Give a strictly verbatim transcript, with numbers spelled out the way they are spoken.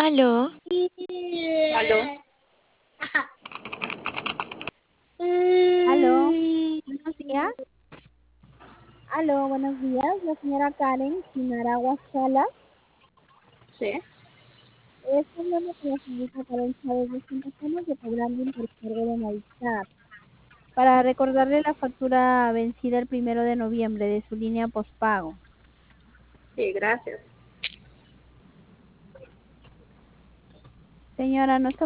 Aló, Aló. Aló, buenos días. Aló, buenos días. La señora Karen Chinaragua Sala. Sí. Es hablando con la señorita Karen Chávez. Nos contactamos de Paglanding por cargo de Maizar para recordarle la factura vencida el primero de noviembre de su línea postpago. Sí, gracias. Señora, no está